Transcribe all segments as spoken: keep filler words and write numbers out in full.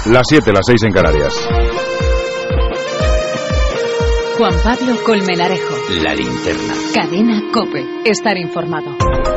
Las siete, las seis en Canarias. Juan Pablo Colmenarejo. La Linterna. Cadena COPE. Estar informado.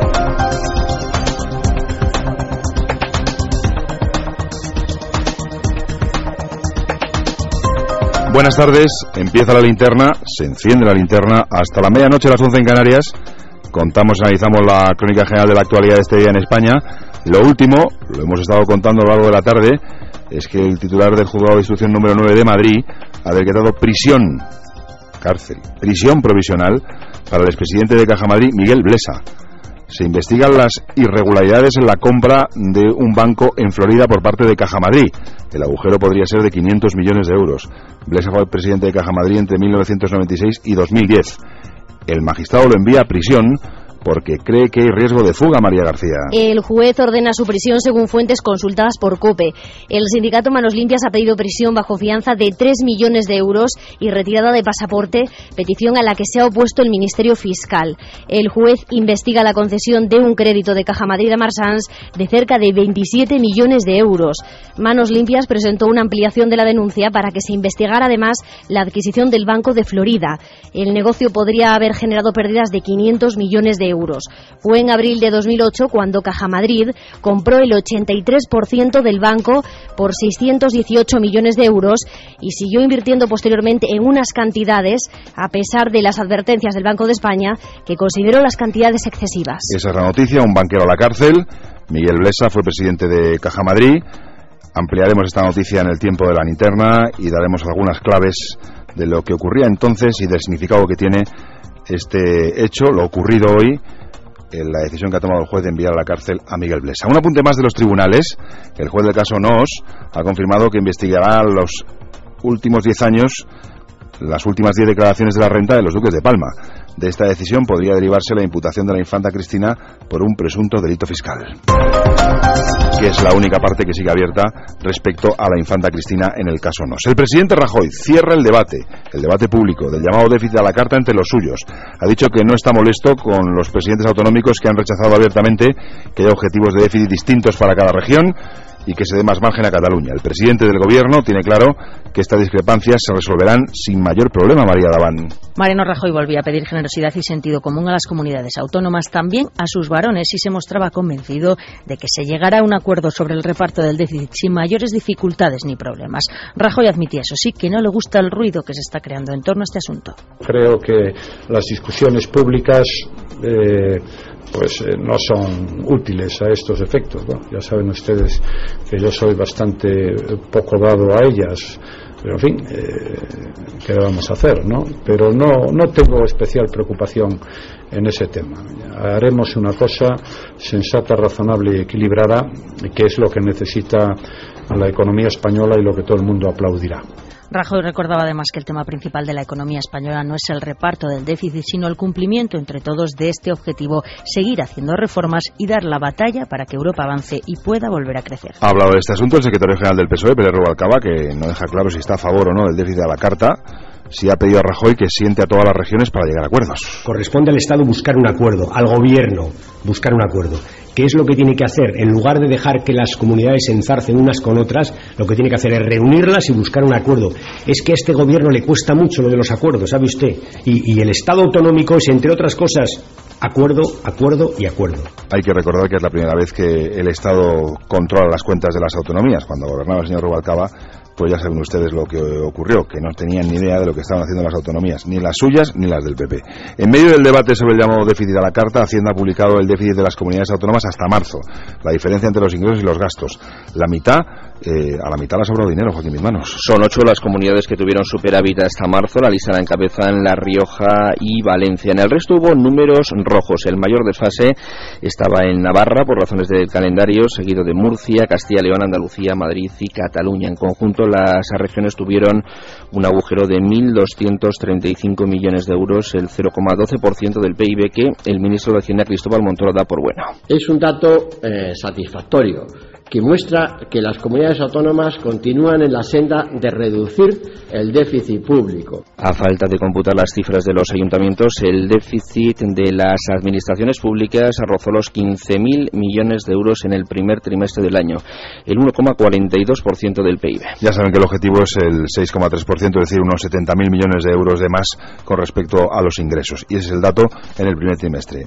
Buenas tardes, empieza la linterna, se enciende la linterna hasta la medianoche, a las once en Canarias. Contamos y analizamos la crónica general de la actualidad de este día en España. Lo último, lo hemos estado contando a lo largo de la tarde, es que el titular del Juzgado de Instrucción número nueve de Madrid ha decretado prisión, cárcel, prisión provisional para el expresidente de Caja Madrid, Miguel Blesa. Se investigan las irregularidades en la compra de un banco en Florida por parte de Caja Madrid. El agujero podría ser de quinientos millones de euros. Blesa fue presidente de Caja Madrid entre mil novecientos noventa y seis y dos mil diez. El magistrado lo envía a prisión porque cree que hay riesgo de fuga, María García. El juez ordena su prisión según fuentes consultadas por COPE. El sindicato Manos Limpias ha pedido prisión bajo fianza de tres millones de euros y retirada de pasaporte, petición a la que se ha opuesto el Ministerio Fiscal. El juez investiga la concesión de un crédito de Caja Madrid a Marsans de cerca de veintisiete millones de euros. Manos Limpias presentó una ampliación de la denuncia para que se investigara además la adquisición del Banco de Florida. El negocio podría haber generado pérdidas de quinientos millones de euros. euros. Fue en abril de dos mil ocho cuando Caja Madrid compró el ochenta y tres por ciento del banco por seiscientos dieciocho millones de euros y siguió invirtiendo posteriormente en unas cantidades, a pesar de las advertencias del Banco de España, que consideró las cantidades excesivas. Esa es la noticia, un banquero a la cárcel. Miguel Blesa fue presidente de Caja Madrid. Ampliaremos esta noticia en el tiempo de la linterna y daremos algunas claves de lo que ocurría entonces y del significado que tiene este hecho, lo ocurrido hoy, en la decisión que ha tomado el juez de enviar a la cárcel a Miguel Blesa. Un apunte más de los tribunales. El juez del caso Noos ha confirmado que investigará los últimos diez años, las últimas diez declaraciones de la renta de los duques de Palma. De esta decisión podría derivarse la imputación de la infanta Cristina por un presunto delito fiscal, que es la única parte que sigue abierta respecto a la infanta Cristina en el caso Noos. El presidente Rajoy cierra el debate, el debate público del llamado déficit a la carta entre los suyos. Ha dicho que no está molesto con los presidentes autonómicos que han rechazado abiertamente que haya objetivos de déficit distintos para cada región y que se dé más margen a Cataluña. El presidente del gobierno tiene claro que estas discrepancias se resolverán sin mayor problema, María Daván. Mariano Rajoy volvía a pedir generosidad y sentido común a las comunidades autónomas, también a sus varones, y se mostraba convencido de que se llegará a un acuerdo sobre el reparto del déficit sin mayores dificultades ni problemas. Rajoy admitía, eso sí, que no le gusta el ruido que se está creando en torno a este asunto. Creo que las discusiones públicas eh, pues eh, no son útiles a estos efectos, ¿no? Ya saben ustedes que yo soy bastante poco dado a ellas, pero en fin, eh, ¿qué vamos a hacer, no? Pero no, no tengo especial preocupación en ese tema. Haremos una cosa sensata, razonable y equilibrada, que es lo que necesita la economía española y lo que todo el mundo aplaudirá. Rajoy recordaba además que el tema principal de la economía española no es el reparto del déficit, sino el cumplimiento entre todos de este objetivo, seguir haciendo reformas y dar la batalla para que Europa avance y pueda volver a crecer. Ha hablado de este asunto el secretario general del P S O E, Pérez Rubalcaba, que no deja claro si está a favor o no del déficit a la carta. Sí ha pedido a Rajoy que siente a todas las regiones para llegar a acuerdos. Corresponde al Estado buscar un acuerdo, al Gobierno buscar un acuerdo. ¿Qué es lo que tiene que hacer? En lugar de dejar que las comunidades se enzarcen unas con otras, lo que tiene que hacer es reunirlas y buscar un acuerdo. Es que a este Gobierno le cuesta mucho lo de los acuerdos, ¿sabe usted? Y, y el Estado autonómico es, entre otras cosas, acuerdo, acuerdo y acuerdo. Hay que recordar que es la primera vez que el Estado controla las cuentas de las autonomías. Cuando gobernaba el señor Rubalcaba, pues ya saben ustedes lo que ocurrió, que no tenían ni idea de lo que estaban haciendo las autonomías, ni las suyas ni las del P P. En medio del debate sobre el llamado déficit a la carta, Hacienda ha publicado el déficit de las comunidades autónomas hasta marzo, la diferencia entre los ingresos y los gastos. La mitad, eh, a la mitad le ha sobrado dinero, Joaquín Mismanos. Son ocho las comunidades que tuvieron superávit hasta marzo, la lista la encabezan La Rioja y Valencia. En el resto hubo números rojos. El mayor desfase estaba en Navarra por razones del calendario, seguido de Murcia, Castilla y León, Andalucía, Madrid y Cataluña. En conjunto, las regiones tuvieron un agujero de mil doscientos treinta y cinco millones de euros, el cero coma doce por ciento del P I B, que el ministro de Hacienda, Cristóbal Montoro, da por bueno. Es un dato eh, satisfactorio, que muestra que las comunidades autónomas continúan en la senda de reducir el déficit público. A falta de computar las cifras de los ayuntamientos, el déficit de las administraciones públicas rozó los quince mil millones de euros en el primer trimestre del año, el uno coma cuarenta y dos por ciento del P I B. Ya saben que el objetivo es el seis coma tres por ciento, es decir, unos setenta mil millones de euros de más con respecto a los ingresos. Y ese es el dato en el primer trimestre.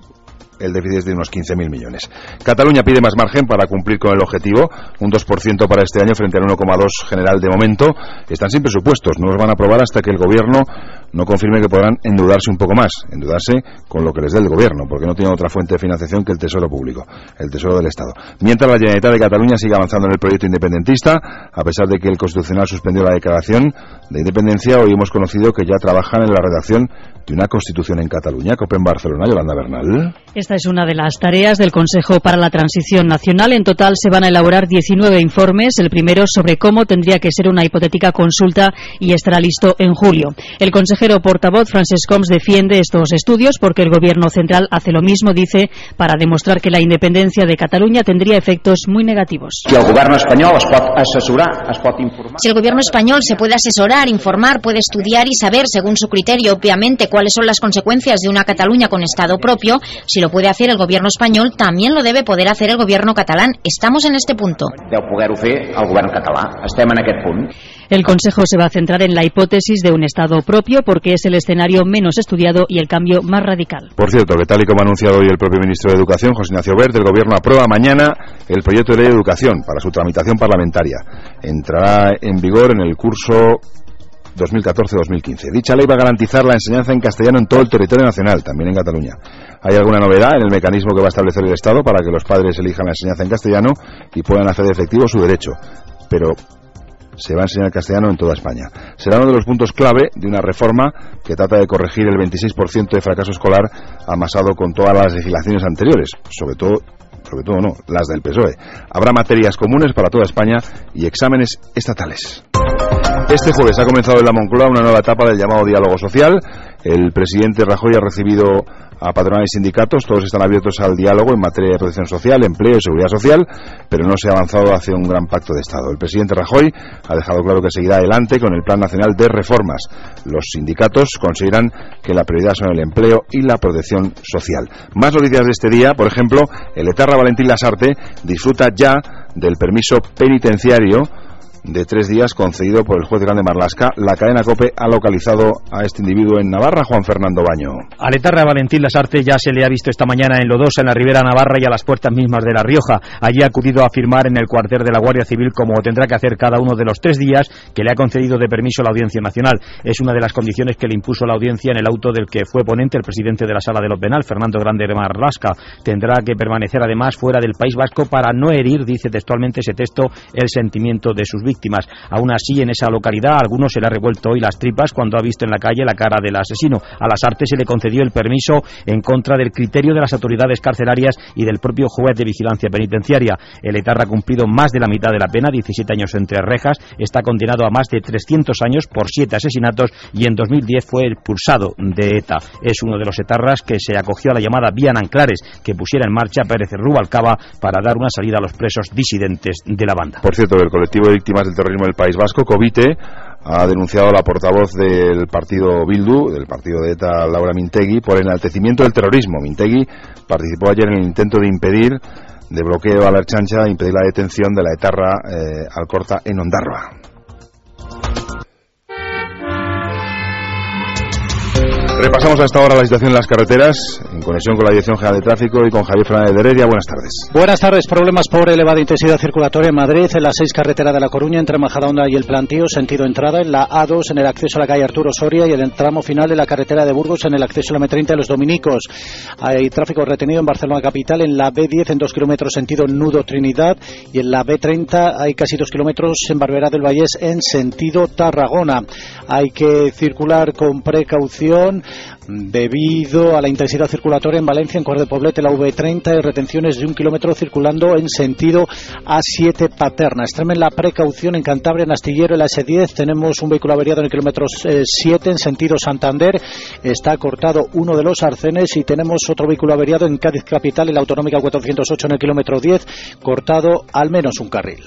El déficit es de unos quince mil millones. Cataluña pide más margen para cumplir con el objetivo, un dos por ciento para este año frente al uno coma dos por ciento general de momento. Están sin presupuestos, no los van a aprobar hasta que el Gobierno no confirme que podrán endeudarse un poco más, endeudarse con lo que les dé el Gobierno, porque no tienen otra fuente de financiación que el Tesoro Público, el Tesoro del Estado. Mientras la Generalitat de Cataluña sigue avanzando en el proyecto independentista, a pesar de que el Constitucional suspendió la declaración de independencia, hoy hemos conocido que ya trabajan en la redacción de una Constitución en Cataluña. COPE en Barcelona, Yolanda Bernal. Esta es una de las tareas del Consejo para la Transición Nacional. En total se van a elaborar diecinueve informes, el primero sobre cómo tendría que ser una hipotética consulta y estará listo en julio. El consejero portavoz, Francesc Homs, defiende estos estudios porque el Gobierno central hace lo mismo, dice, para demostrar que la independencia de Cataluña tendría efectos muy negativos. Si el Gobierno español es pot asesorar, es pot informar. Si el Gobierno español se puede asesorar, informar, puede estudiar y saber, según su criterio, obviamente, cuáles son las consecuencias de una Cataluña con Estado propio, si lo puede hacer el Gobierno español, también lo debe poder hacer el Gobierno catalán. Estamos en este punto. Deu poder-ho fer el Govern català. Estem en aquest punt. El Consejo se va a centrar en la hipótesis de un Estado propio porque es el escenario menos estudiado y el cambio más radical. Por cierto, que tal y como ha anunciado hoy el propio ministro de Educación, José Ignacio Wert, el Gobierno aprueba mañana el proyecto de ley de educación para su tramitación parlamentaria. Entrará en vigor en el curso dos mil catorce dos mil quince. Dicha ley va a garantizar la enseñanza en castellano en todo el territorio nacional, también en Cataluña. ¿Hay alguna novedad en el mecanismo que va a establecer el Estado para que los padres elijan la enseñanza en castellano y puedan hacer efectivo su derecho? Pero se va a enseñar castellano en toda España. Será uno de los puntos clave de una reforma que trata de corregir el veintiséis por ciento de fracaso escolar amasado con todas las legislaciones anteriores, sobre todo sobre todo no, las del P S O E. Habrá materias comunes para toda España y exámenes estatales. Este jueves ha comenzado en la Moncloa una nueva etapa del llamado diálogo social. El presidente Rajoy ha recibido a patronales y sindicatos, todos están abiertos al diálogo en materia de protección social, empleo y seguridad social, pero no se ha avanzado hacia un gran pacto de Estado. El presidente Rajoy ha dejado claro que seguirá adelante con el Plan Nacional de Reformas. Los sindicatos consideran que la prioridad son el empleo y la protección social. Más noticias de este día, por ejemplo, el etarra Valentín Lasarte disfruta ya del permiso penitenciario de tres días concedido por el juez grande Marlaska. La cadena COPE ha localizado a este individuo en Navarra, Juan Fernando Baño. Al etarra Valentín Lasarte ya se le ha visto esta mañana en Lodosa, en la Ribera Navarra y a las puertas mismas de La Rioja. Allí ha acudido a firmar en el cuartel de la Guardia Civil, como tendrá que hacer cada uno de los tres días que le ha concedido de permiso la Audiencia Nacional. Es una de las condiciones que le impuso la Audiencia en el auto del que fue ponente el presidente de la Sala de lo Penal, Fernando Grande Marlaska. Tendrá que permanecer además fuera del País Vasco para no herir, dice textualmente ese texto, el sentimiento de sus víctimas. Aún así, en esa localidad, a algunos se le ha revuelto hoy las tripas cuando ha visto en la calle la cara del asesino. A Lasarte se le concedió el permiso en contra del criterio de las autoridades carcelarias y del propio juez de vigilancia penitenciaria. El etarra ha cumplido más de la mitad de la pena, diecisiete años entre rejas, está condenado a más de trescientos años por siete asesinatos y en dos mil diez fue expulsado de ETA. Es uno de los etarras que se acogió a la llamada Vía Nanclares, que pusiera en marcha Pérez Rubalcaba para dar una salida a los presos disidentes de la banda. Por cierto, el colectivo de víctimas del terrorismo del País Vasco, COVITE, ha denunciado a la portavoz del partido Bildu, del partido de ETA, Laura Mintegui, por enaltecimiento del terrorismo. Mintegui participó ayer en el intento de impedir, de bloqueo a la Ertzaintza, impedir la detención de la etarra eh, Alcorta en Ondarroa. Repasamos hasta ahora la situación en las carreteras, en conexión con la Dirección General de Tráfico y con Javier Fernández de Heredia. Buenas tardes. Buenas tardes. Problemas por elevada intensidad circulatoria en Madrid, en la seis carretera de La Coruña, entre Majadahonda y El Plantío, sentido entrada, en la A dos, en el acceso a la calle Arturo Soria, y en el tramo final de la carretera de Burgos, en el acceso a la M treinta de Los Dominicos. Hay tráfico retenido en Barcelona capital, en la B diez, en dos kilómetros, sentido Nudo Trinidad, y en la B treinta hay casi dos kilómetros en Barberá del Vallés, en sentido Tarragona. Hay que circular con precaución debido a la intensidad circulatoria circulatoria en Valencia, en Cor de Poblete, la V treinta, y retenciones de un kilómetro circulando en sentido A siete Paterna. Extremen la precaución en Cantabria, en Astillero, en la S diez. Tenemos un vehículo averiado en el kilómetro siete, en sentido Santander. Está cortado uno de los arcenes, y tenemos otro vehículo averiado en Cádiz Capital, en la Autonómica cuatrocientos ocho, en el kilómetro diez, cortado al menos un carril.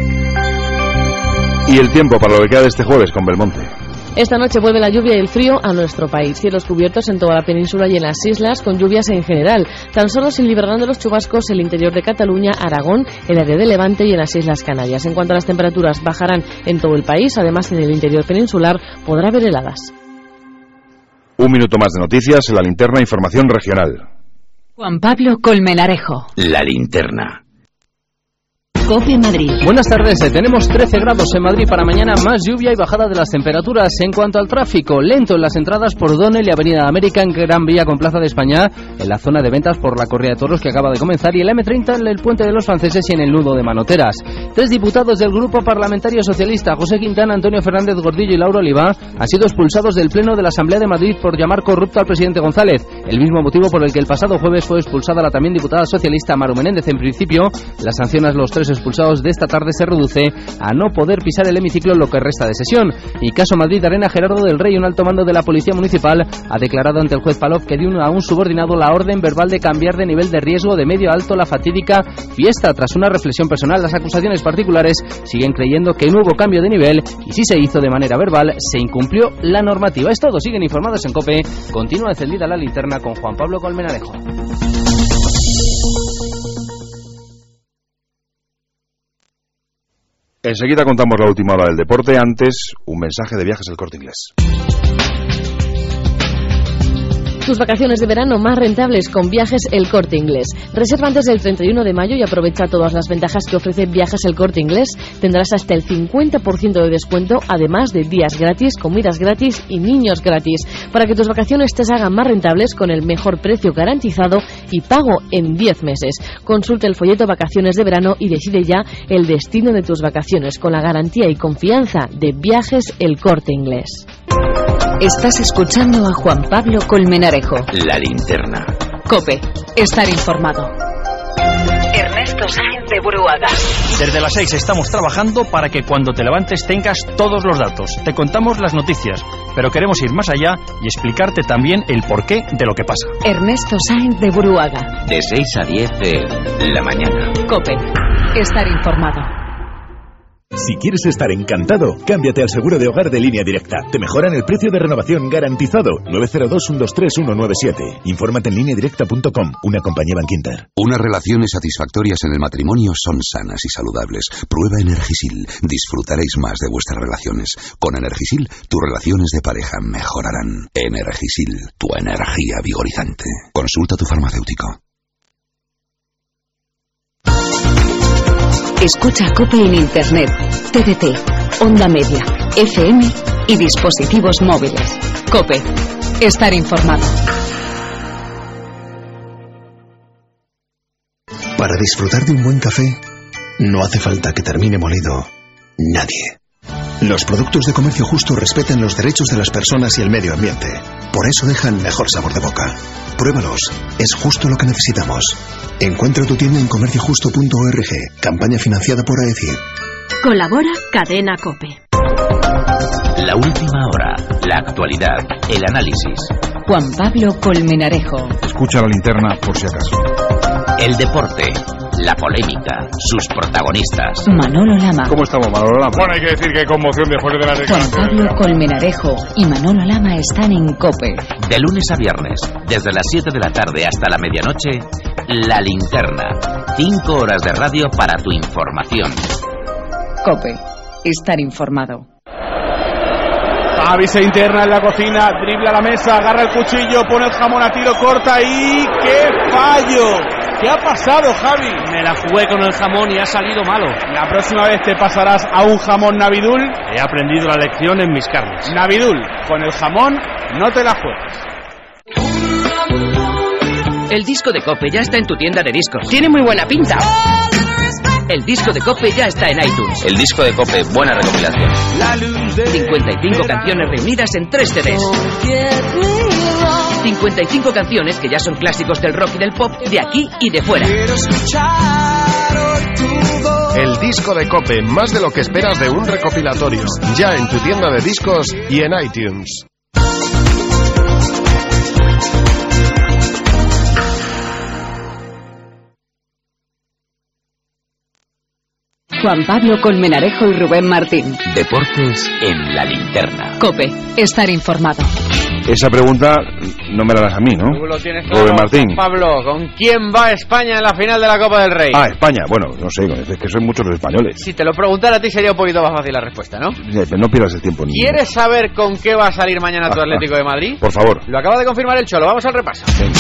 Y el tiempo para lo que queda de este jueves con Belmonte. Esta noche vuelve la lluvia y el frío a nuestro país. Cielos cubiertos en toda la península y en las islas, con lluvias en general. Tan solo sin liberando los chubascos el interior de Cataluña, Aragón, el área de Levante y en las Islas Canarias. En cuanto a las temperaturas, bajarán en todo el país. Además, en el interior peninsular podrá haber heladas. Un minuto más de noticias en la linterna, información regional. Juan Pablo Colmenarejo. La linterna. COPE Madrid. Buenas tardes, tenemos trece grados en Madrid para mañana, más lluvia y bajada de las temperaturas. En cuanto al tráfico, lento en las entradas por Donel y Avenida América, en Gran Vía con Plaza de España, en la zona de ventas por la Correa de Toros que acaba de comenzar, y el eme treinta en el Puente de los Franceses y en el nudo de Manoteras. Tres diputados del Grupo Parlamentario Socialista, José Quintana, Antonio Fernández Gordillo y Laura Oliva, han sido expulsados del Pleno de la Asamblea de Madrid por llamar corrupto al presidente González, el mismo motivo por el que el pasado jueves fue expulsada la también diputada socialista Maru Menéndez. En principio, la sanción a los tres expulsados de esta tarde se reduce a no poder pisar el hemiciclo lo que resta de sesión. Y caso Madrid Arena, Gerardo del Rey, un alto mando de la Policía Municipal, ha declarado ante el juez Palop que dio a un subordinado la orden verbal de cambiar de nivel de riesgo de medio a alto la fatídica fiesta. Tras una reflexión personal, las acusaciones particulares siguen creyendo que no hubo cambio de nivel y si se hizo de manera verbal, se incumplió la normativa. Es todo, siguen informados en COPE. Continúa encendida la linterna con Juan Pablo Colmenarejo. Enseguida contamos la última hora del deporte. Antes, un mensaje de Viajes El Corte Inglés. Tus vacaciones de verano más rentables con Viajes El Corte Inglés. Reserva antes del treinta y uno de mayo y aprovecha todas las ventajas que ofrece Viajes El Corte Inglés. Tendrás hasta el cincuenta por ciento de descuento, además de días gratis, comidas gratis y niños gratis, para que tus vacaciones te hagan más rentables con el mejor precio garantizado y pago en diez meses. Consulta el folleto Vacaciones de Verano y decide ya el destino de tus vacaciones con la garantía y confianza de Viajes El Corte Inglés. Estás escuchando a Juan Pablo Colmenarejo. La linterna. COPE. Estar informado. Ernesto Sáenz de Buruaga. Desde las seis estamos trabajando para que cuando te levantes tengas todos los datos. Te contamos las noticias, pero queremos ir más allá y explicarte también el porqué de lo que pasa. Ernesto Sáenz de Buruaga. De seis a diez de la mañana. COPE. Estar informado. Si quieres estar encantado, cámbiate al seguro de hogar de Línea Directa. Te mejoran el precio de renovación garantizado. nueve cero dos, uno dos tres, uno nueve siete. Infórmate en línea directa punto com, una compañía Bankinter. Unas relaciones satisfactorias en el matrimonio son sanas y saludables. Prueba Energisil. Disfrutaréis más de vuestras relaciones. Con Energisil, tus relaciones de pareja mejorarán. Energisil, tu energía vigorizante. Consulta a tu farmacéutico. Escucha COPE en Internet, T D T, Onda Media, F M y dispositivos móviles. COPE. Estar informado. Para disfrutar de un buen café, no hace falta que termine molido nadie. Los productos de Comercio Justo respetan los derechos de las personas y el medio ambiente. Por eso dejan mejor sabor de boca. Pruébalos. Es justo lo que necesitamos. Encuentra tu tienda en comercio justo punto org. Campaña financiada por A E C I. Colabora Cadena COPE. La última hora, la actualidad, el análisis. Juan Pablo Colmenarejo. Escucha la linterna por si acaso. El deporte, la polémica, sus protagonistas. Manolo Lama. ¿Cómo estamos, Manolo Lama? Bueno, hay que decir que conmoción después de la Juan Pablo Colmenarejo y Manolo Lama están en COPE. De lunes a viernes, desde las siete de la tarde hasta la medianoche, La Linterna. Cinco horas de radio para tu información. COPE. Estar informado. Xavi se interna en la cocina, dribla la mesa, agarra el cuchillo, pone el jamón a tiro, corta y... ¡qué fallo! ¿Qué ha pasado, Javi? Me la jugué con el jamón y ha salido malo. La próxima vez te pasarás a un jamón Navidul. He aprendido la lección en mis carnes. Navidul, con el jamón no te la juegas. El disco de COPE ya está en tu tienda de discos. Tiene muy buena pinta. El disco de COPE ya está en iTunes. El disco de COPE, buena recopilación. cincuenta y cinco canciones reunidas en tres C Ds. cincuenta y cinco canciones que ya son clásicos del rock y del pop de aquí y de fuera. El disco de COPE, más de lo que esperas de un recopilatorio. Ya en tu tienda de discos y en iTunes. Juan Pablo Colmenarejo y Rubén Martín. Deportes en la linterna. COPE, estar informado. Esa pregunta no me la das a mí, ¿no? Tú lo tienes claro, Rubén Martín. Juan Pablo, ¿con quién va España en la final de la Copa del Rey? Ah, España. Bueno, no sé, es que son muchos los españoles. Si te lo preguntara a ti sería un poquito más fácil la respuesta, ¿no? No pierdas el tiempo. Ni ¿Quieres saber con qué va a salir mañana tu Atlético de Madrid? Por favor. Lo acaba de confirmar el Cholo, vamos al repaso. Venga.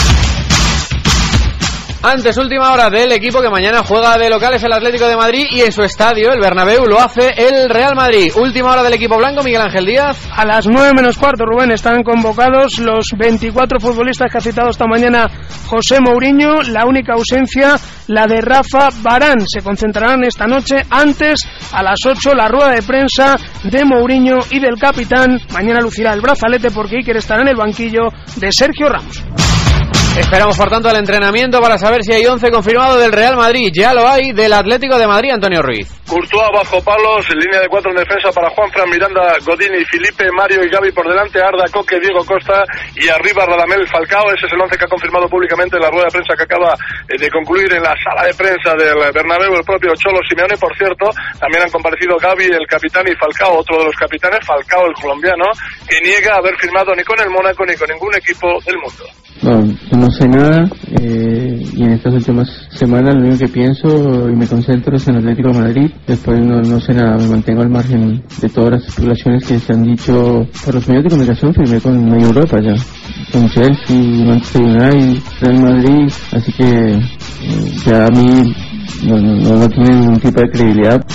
Antes, última hora del equipo que mañana juega de locales el Atlético de Madrid y en su estadio, el Bernabéu, lo hace el Real Madrid. Última hora del equipo blanco, Miguel Ángel Díaz. A las nueve menos cuarto, Rubén, están convocados los veinticuatro futbolistas que ha citado esta mañana José Mourinho. La única ausencia, la de Rafa Varán. Se concentrarán esta noche. Antes, a las ocho, la rueda de prensa de Mourinho y del capitán. Mañana lucirá el brazalete porque Iker estará en el banquillo de Sergio Ramos. Esperamos, por tanto, el entrenamiento para saber si hay once confirmado del Real Madrid. Ya lo hay del Atlético de Madrid, Antonio Ruiz. Courtois bajo palos, en línea de cuatro en defensa para Juanfran, Miranda, Godín y Felipe, Mario y Gavi por delante, Arda, Coque, Diego Costa y arriba Radamel Falcao. Ese es el once que ha confirmado públicamente en la rueda de prensa que acaba de concluir en la sala de prensa del Bernabéu el propio Cholo Simeone. Por cierto, también han comparecido Gavi, el capitán, y Falcao, otro de los capitanes, Falcao, el colombiano, que niega haber firmado ni con el Mónaco ni con ningún equipo del mundo. No, no sé nada, eh, y en estas últimas semanas lo único que pienso y me concentro es en el Atlético de Madrid. Después no, no sé nada, me mantengo al margen de todas las especulaciones que se han dicho por los medios de comunicación. Firmé con medio Europa ya, con Chelsea, Manchester United, Real Madrid, así que eh, ya a mí no, no, no tiene ningún tipo de credibilidad.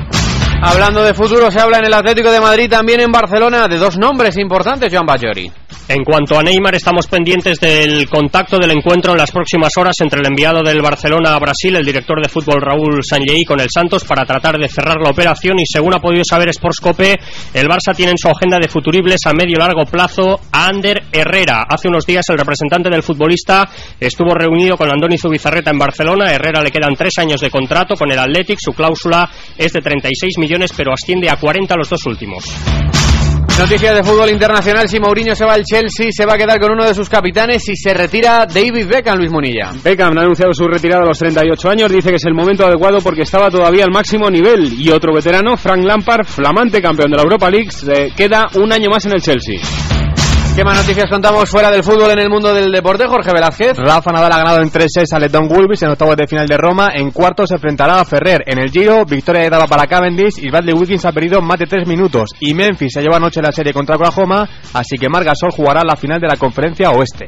Hablando de futuro, se habla en el Atlético de Madrid, también en Barcelona, de dos nombres importantes, Joan Bajori. En cuanto a Neymar, estamos pendientes del contacto del encuentro en las próximas horas entre el enviado del Barcelona a Brasil, el director de fútbol Raúl Sanlleí, con el Santos para tratar de cerrar la operación. Y según ha podido saber Sportscope, el Barça tiene en su agenda de futuribles a medio largo plazo a Ander Herrera. Hace unos días el representante del futbolista estuvo reunido con Andoni Zubizarreta en Barcelona. A Herrera le quedan tres años de contrato con el Athletic. Su cláusula es de treinta y seis millones, pero asciende a cuarenta los dos últimos. Noticias de fútbol internacional: si Mourinho se va al Chelsea, se va a quedar con uno de sus capitanes y se retira David Beckham, Luis Munilla. Beckham ha anunciado su retirada a los treinta y ocho años, dice que es el momento adecuado porque estaba todavía al máximo nivel. Y otro veterano, Frank Lampard, flamante campeón de la Europa League, se queda un año más en el Chelsea. ¿Qué más noticias contamos fuera del fútbol en el mundo del deporte, Jorge Velázquez? Rafa Nadal ha ganado en tres sets a Letón Gulbis en octavos de final de Roma. En cuartos se enfrentará a Ferrer. En el Giro, victoria de etapa para Cavendish y Bradley Wiggins ha perdido más de tres minutos. Y Memphis se lleva anoche la serie contra Oklahoma, así que Marc Gasol jugará la final de la Conferencia Oeste.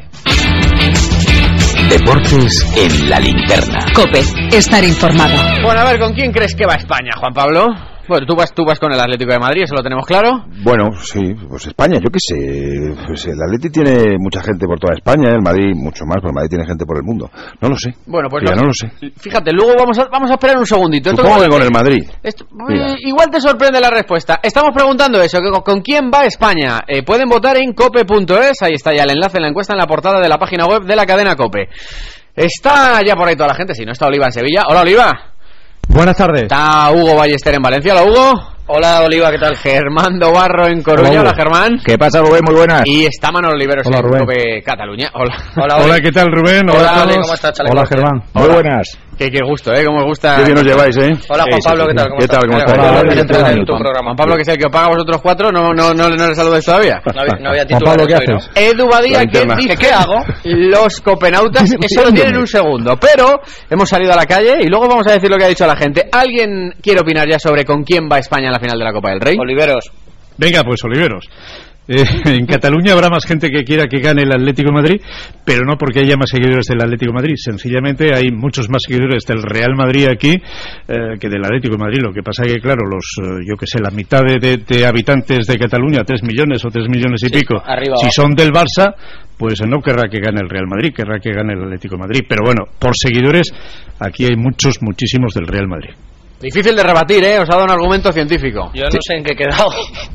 Deportes en la linterna. COPE, estar informado. Bueno, a ver, ¿con quién crees que va España, Juan Pablo? Bueno, tú vas, tú vas con el Atlético de Madrid, eso lo tenemos claro. Bueno, sí, pues España, yo qué sé. Pues el Atlético tiene mucha gente por toda España, el Madrid mucho más, pero el Madrid tiene gente por el mundo. No lo sé. Bueno, pues ya no, no lo sé. Fíjate, luego vamos a, vamos a esperar un segundito. Supongo que con el Madrid. Esto, eh, igual te sorprende la respuesta. Estamos preguntando eso, que, ¿con quién va España? Eh, pueden votar en cope punto es, ahí está ya el enlace en la encuesta en la portada de la página web de la cadena COPE. Está ya por ahí toda la gente, si no está Oliva en Sevilla. Hola, Oliva. Buenas tardes. Está Hugo Ballester en Valencia. Hola, Hugo. Hola, Oliva, ¿qué tal? Germán Dobarro en Coruña. Hola, Hola Germán. ¿Qué pasa, Rubén? Muy buenas. Y está Manuel Oliveros Hola, en Rubén. Cope Cataluña. Hola. Hola, Hola, ¿qué tal, Rubén? Hola, Hola, Oli, ¿cómo estás, chaleco? Hola, Germán. Hola. Muy buenas. Qué, qué gusto, ¿eh? Cómo os gusta. Qué bien os lleváis, ¿eh? Hola, Juan Pablo, ¿qué tal? ¿Cómo ¿Qué tal? ¿Cómo estás? estás? Hola, Hola, en tu programa. Juan Pablo, que es el que os paga a vosotros cuatro, no, no, no, no le saludáis todavía. No había, no había titular. Juan Pablo, ¿qué haces? Edu Badía, que dice, ¿qué hago? Los copenautas, eso lo tienen un segundo. Pero hemos salido a la calle y luego vamos a decir lo que ha dicho la gente. ¿Alguien quiere opinar ya sobre con quién va España en la final de la Copa del Rey? Oliveros. Venga, pues Oliveros. Eh, en Cataluña habrá más gente que quiera que gane el Atlético de Madrid, pero no porque haya más seguidores del Atlético de Madrid. Sencillamente hay muchos más seguidores del Real Madrid aquí eh, que del Atlético de Madrid. Lo que pasa es que, claro, los, eh, yo que sé, la mitad de, de, de habitantes de Cataluña, tres millones o tres millones y sí, pico, arriba, si abajo. son del Barça, pues no querrá que gane el Real Madrid, querrá que gane el Atlético de Madrid. Pero bueno, por seguidores, aquí hay muchos, muchísimos del Real Madrid. Difícil de rebatir, ¿eh? Os ha dado un argumento científico. Yo no sí. sé en qué he quedado.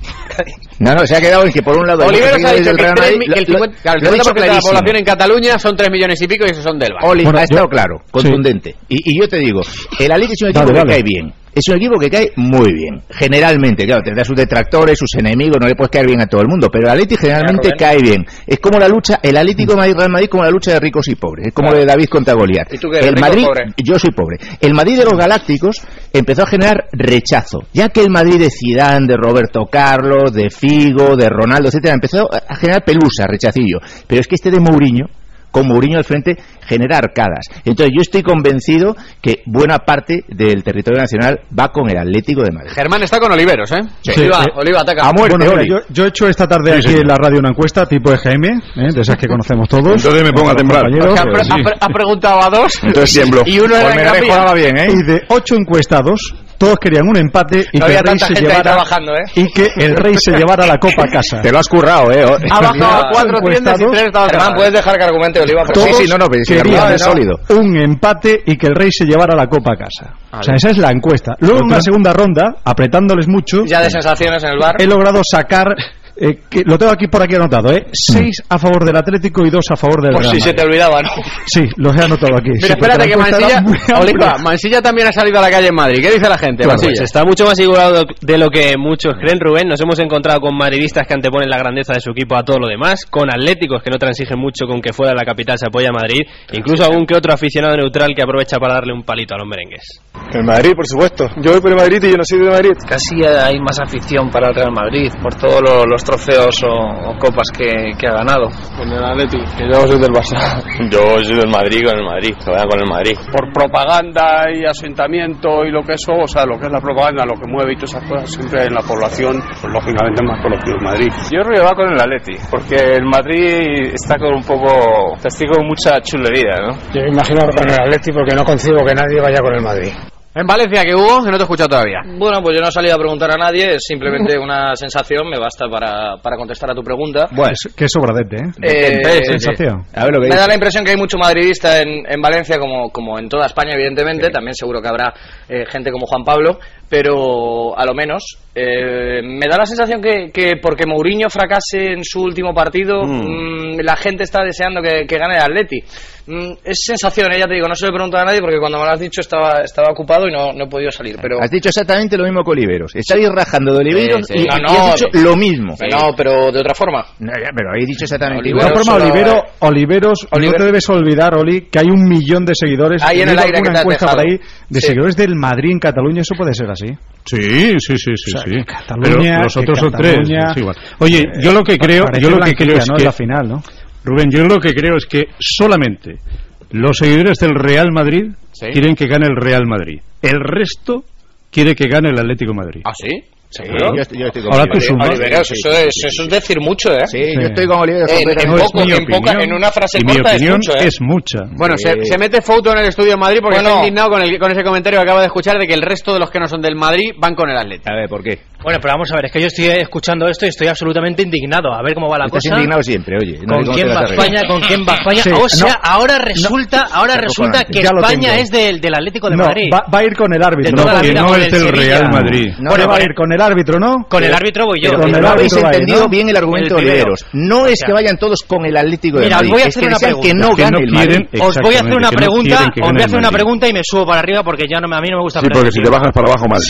No, no, se ha quedado en que por un lado... Oliveros ha dicho que, Madrid, que el cincuenta, lo, claro, el cincuenta por ciento de la población en Cataluña son tres millones y pico y esos son del Barça. Oli, bueno, ha estado yo, claro, contundente. Sí. Y, y yo te digo, el Athletic es un equipo vale, que vale. cae bien. Es un equipo que cae muy bien. Generalmente, claro, tendrá sus detractores, sus enemigos, no le puedes caer bien a todo el mundo, pero el Athletic generalmente cae bien. Es como la lucha, el Atlético Madrid-Real Madrid como la lucha de ricos y pobres. Es como claro. de David contra Goliat. ¿Y tú qué eres, el rico Madrid, o pobre? Yo soy pobre. El Madrid de los Galácticos empezó a generar rechazo, ya que el Madrid de Zidane, de Roberto Carlos, de Figo, de Ronaldo, etcétera, empezó a generar pelusa, rechacillo. Pero es que este de Mourinho, con Mourinho al frente, genera arcadas. Entonces yo estoy convencido que buena parte del territorio nacional va con el Atlético de Madrid. Germán está con Oliveros, ¿eh? Sí. Oliva, Sí. Oliva, ataca. A muerte, bueno, mira, yo, yo he hecho esta tarde sí, aquí sí. en la radio una encuesta tipo E G M, ¿eh? de esas que conocemos todos. Entonces me pongo a temblar. Ha, pre sí. ha, ha preguntado a dos. Entonces tiemblo. Y uno era pues jugaba bien, ¿eh? Y de ocho encuestados, todos querían un empate y no que había el Rey tanta se gente llevara trabajando, ¿eh? y que el Rey se llevara la copa a casa. Te lo has currado, eh. Ha bajado a cuatro tiendas y tres estaban. Germán, puedes dejar que argumente Oliva. Todos sí, sí, no, no, pero si querían es sólido. Un empate y que el Rey se llevara la copa a casa. Vale. O sea, esa es la encuesta. Luego en una segunda ronda, apretándoles mucho, ya de sensaciones en el bar, he logrado sacar Eh, que lo tengo aquí por aquí anotado, ¿eh? Seis a favor del Atlético y dos a favor del Por Real si Madrid. se te olvidaba, ¿no? Sí, los he anotado aquí. Mira, sí, espérate que Mansilla, Oliva, Mansilla también ha salido a la calle en Madrid. ¿Qué dice la gente, claro, Mansilla? Pues está mucho más igualado de lo que muchos creen, Rubén. Nos hemos encontrado con madridistas que anteponen la grandeza de su equipo a todo lo demás, con atléticos que no transigen mucho con que fuera de la capital se apoya a Madrid, incluso algún que otro aficionado neutral que aprovecha para darle un palito a los merengues. El Madrid, por supuesto. Yo voy por el Madrid y yo no soy de Madrid. Casi hay más afición para el Real Madrid por todos los, los trofeos o, o copas que, que ha ganado. Con el Atlético, que yo soy del Barça. Yo soy del Madrid con el Madrid, que vayan con el Madrid. Por propaganda y asentamiento y lo que eso, o sea, lo que es la propaganda, lo que mueve y todas esas cosas, siempre en la población, pues lógicamente más conocido el Madrid. Yo creo que va con el Atlético, porque el Madrid está con un poco, testigo de mucha chulería, ¿no? Yo me imagino con el Atlético porque no concibo que nadie vaya con el Madrid. En Valencia, que hubo, que no te he escuchado todavía. Bueno, pues yo no he salido a preguntar a nadie, es simplemente una sensación, me basta para, para contestar a tu pregunta. Bueno, qué sobradete, ¿eh? eh, ¿Qué sensación? A ver lo que me da la impresión que hay mucho madridista en, en Valencia, como, como en toda España, evidentemente, sí. También seguro que habrá eh, gente como Juan Pablo, pero a lo menos eh, me da la sensación que, que porque Mourinho fracase en su último partido, mm. Mmm, la gente está deseando que, que gane el Atleti. Mm, es sensación, eh, ya te digo, no se lo he preguntado a nadie porque cuando me lo has dicho estaba, estaba ocupado y no, no he podido salir. Pero has dicho exactamente lo mismo que Oliveros. Estáis rajando de Oliveros sí, sí. y, no, no, y has dicho de, lo mismo. Sí. No, pero de otra forma. No, ya, pero habéis dicho exactamente igual. De otra forma, Olivero, Oliveros, Oliver... no te debes olvidar, Oli, que hay un millón de seguidores. Hay en el aire que te has dejado. Por ahí de sí. seguidores del Madrid en Cataluña, ¿eso puede ser así? Sí, sí, sí, sí, o sea, sí. Cataluña, pero los otros son tres. Es igual. Oye, yo lo que creo, yo lo que creo es ¿no? que la final, ¿no? Rubén, yo lo que creo es que solamente los seguidores del Real Madrid ¿sí? quieren que gane el Real Madrid. El resto quiere que gane el Atlético de Madrid. ¿Ah, sí? Sí, yo estoy, yo estoy con Ahora tú sumas. Oliveros, sí, eso, es, eso es decir mucho, ¿eh? Sí, sí. yo estoy con Oliveros. En, en, no poco, en, en, poca, en una frase y corta mi opinión es mucho, ¿eh? Es mucha. Bueno, sí. se, se mete foto en el estudio en Madrid porque bueno, está indignado con, el, con ese comentario que acaba de escuchar de que el resto de los que no son del Madrid van con el Atlético. A ver, ¿por qué? Bueno, pero vamos a ver, es que yo estoy escuchando esto y estoy absolutamente indignado. A ver cómo va la Estás cosa. indignado siempre, oye. No ¿Con quién va España? ¿Con quién va España? Sí, o sea, no, ahora resulta, no, ahora resulta que España es del, del Atlético de no, Madrid. Va, va a ir con el árbitro. No, porque no es del Real Madrid. No, va a ir con el árbitro, ¿no? Con el árbitro voy yo. Pero no habéis entendido bien el argumento de Oliveros. No es que vayan todos con el Atlético de Madrid. Mira, os voy a hacer una pregunta. Que no gane el Madrid. Os voy a hacer una pregunta, os voy a hacer una pregunta y me subo para arriba porque ya no a mí no me gusta perder. Sí, porque si te bajas para abajo mal.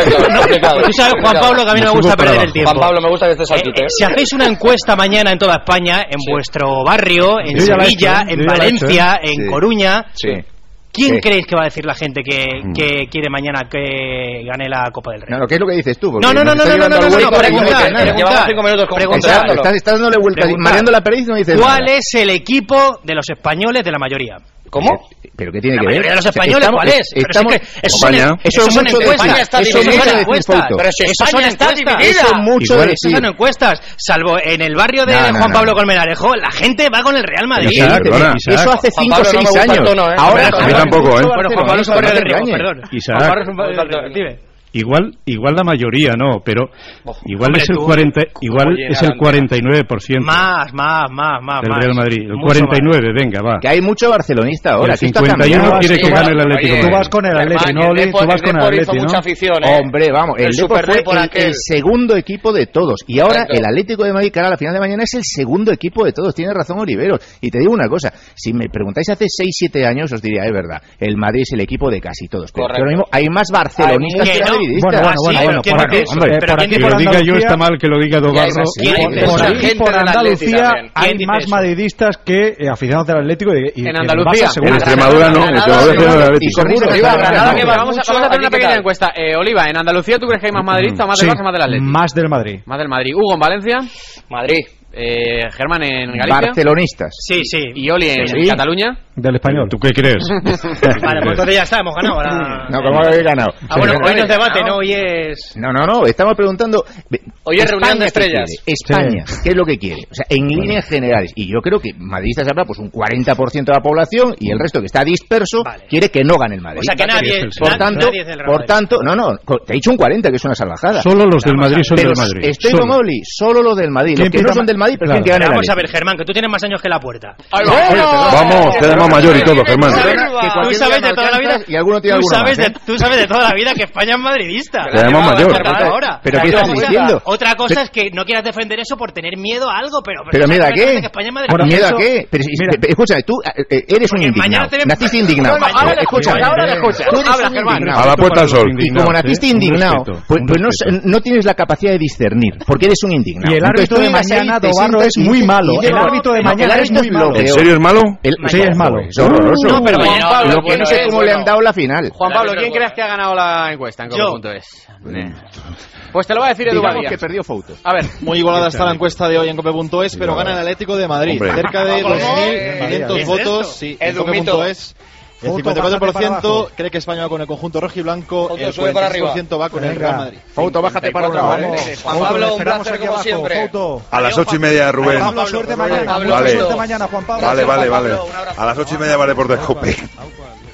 Tú sabes, Juan Pablo, que a mí no me gusta perder el tiempo. Juan Pablo, me gusta que estés al tute. Si hacéis una encuesta mañana en toda España, en vuestro barrio, en Sevilla, en Valencia, en Coruña, ¿quién sí. creéis que va a decir la gente que, que quiere mañana que gane la Copa del Rey? No, ¿qué es lo que dices tú? No, no, no, no, no, no, no, no, preguntar, llevamos cinco minutos preguntando. Estás, estás dándole vueltas, mareando la perdiz y no dices ¿Cuál nada. es el equipo de los españoles de la mayoría? ¿Cómo? ¿Pero qué tiene la que ver? mayoría de los españoles, estamos, ¿cuál es? Estamos, es que eso son, eso son encuestas. España está eso dividida. son encuestas. Pero si España está dividida. Eso es mucho Igual, decir. Eso son encuestas. Salvo en el barrio de no, no, Juan Pablo no. Colmenarejo, la gente va con el Real Madrid. Isaac, eso hace cinco o seis años. Tono, ¿eh? Ahora a mí tampoco, ¿eh? Bueno, Juan Pablo es un barrio de rico, perdón. Isaac. Dime. Igual, igual la mayoría no, pero igual Hombre, es el tú, cuarenta, igual es el cuarenta y nueve por ciento. Más, más, más, más. Del más. Real Madrid. El Mucho cuarenta y nueve, más. venga, va. Que hay mucho barcelonista ahora. El cincuenta y uno quiere que gane el Atlético de Madrid. Tú vas con el Atlético, ¿no, Oli? Tú vas con el Atlético, ¿no? mucha afición, ¿eh? Hombre, vamos, el, El Depor fue Super Depor el, aquel. el segundo equipo de todos. Y ahora Exacto. el Atlético de Madrid, que ahora a la final de mañana, es el segundo equipo de todos. Tiene razón Oliveros. Y te digo una cosa, si me preguntáis hace seis siete años, os diría, es verdad, el Madrid es el equipo de casi todos. Pero Correcto. ahora mismo hay más barcelonistas Ay, que que no. madridistas. Bueno, bueno, bueno, bueno, ¿quién por aquí, dice eso? hombre, Pero Que ¿quién lo dice diga yo Andalucía? está mal, que lo diga Dobarro. ¿Quién Por, dice por eso? aquí, Gente por del Atleti Andalucía, también. hay ¿Quién más dice eso? madridistas que eh, aficionados del Atlético. Y, y En el Andalucía. Barça, seguro. En Extremadura no, en Extremadura tiene el Atlético. Y seguro que Oliva, está Granada, ganando. que va, vamos, a, Mucho, vamos a hacer aquí, una ¿qué pequeña tal? encuesta. Eh, Oliva, ¿en Andalucía tú crees que hay más madridistas, más del Sí, Barça, más del Atlético? más del Madrid. Más del Madrid. Hugo, en Valencia. Madrid. Eh, Germán, en Galicia. Barcelonistas. Sí, sí. Y Oli, en Sí. Cataluña. Del español. ¿Tú qué crees? Vale, pues entonces ya está, hemos ganado. Ahora... No, ¿cómo habéis ganado? Ah, bueno, hoy no es debate, ¿no? ¿no? Hoy es... No, no, no, estamos preguntando. Hoy es España, reunión de ¿qué estrellas. quiere? España, ¿qué es lo que quiere? O sea, en líneas generales. Y yo creo que madridistas habrá pues un cuarenta por ciento de la población y el resto que está disperso Vale. quiere que no gane el Madrid. O sea, que nadie... Por nadie- tanto, nadie es del Real por Madrid. tanto, no, no, te he dicho un cuarenta, que es una salvajada. Solo los del Madrid son Pero del Madrid. estoy Solo. con Oli, solo los del Madrid. Los ¿Quién que no pinta son ma- del Madrid prefieren Claro. que gane el Vamos a Atlético. ver, Germán, que tú tienes más años que la puerta. Vamos, que además mayor y todo, Germán. Tú sabes- Que Tú cualquier sabes día de no toda la vida... alcanzas y alguno tiene Tú alguno sabes, más, de, ¿eh? tú sabes de toda la vida que España es madridista. Que además mayor. Ahora. ¿Pero qué estás diciendo? Otra cosa es que no quieras defender eso por tener miedo a algo, pero... ¿Pero miedo a qué? Que España es madridista. ¿Miedo a Eso- qué? Pero, si- Mira. escúchame, tú eh, eh, eres un Porque mañana indignado. te ven- Naciste indignado. Bueno, ahora le Escúchame. escuchas, ahora le escuchas. Tú eres Habla, un Germán. indignado. A la puerta al sol. Y como naciste ¿eh? Un indignado, respeto, pues, un pues no, respeto. no tienes la capacidad de discernir, porque eres un indignado. Y el Entonces árbitro tú de llegas ahí, mañana, te Dobarro, sientas es y muy dices- malo. y El llegas- árbitro de no, mañana el es muy árbitro malo. ¿En serio es malo? El- Sí, es malo. Es horroroso. No, pero Juan bueno, Pablo, Lo que ¿quién no sé es? cómo le Bueno. han dado la final. Juan Pablo, ¿quién crees que ha ganado la encuesta en Yo. Cope.es? Pues te lo va a decir Edu Digamos Badía. que perdió fotos. A ver, Muy igualada está la encuesta de hoy en Cope.es, pero gana el Atlético de Madrid. Hombre. Cerca de ¿Cómo? dos mil quinientos ¿Qué es votos. esto? Sí, Es en un mito. Cope.es. El cincuenta y cuatro por ciento cree que España va con el conjunto rojiblanco, Foto, el sube para cuarenta y seis por ciento va con el Venga. Real Madrid. Foto, bájate para un lado. ¿eh? Juan Pablo, un placer como siempre. A las ocho y media, Rubén. Pablo, suerte mañana. Pablo, Vale. suerte mañana, Juan Pablo. Vale, vale, Juan vale. Pablo, un abrazo. A las ocho y media vale por Descope.